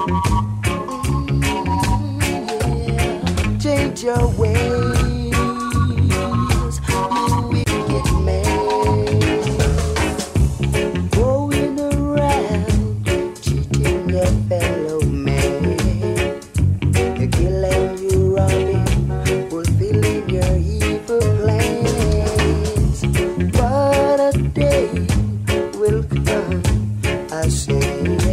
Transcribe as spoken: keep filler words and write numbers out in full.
Yeah. Change your ways, you wicked man. Going around, cheating your fellow man. You're killing, you robbing, fulfilling your evil plans. But a day will come, I say.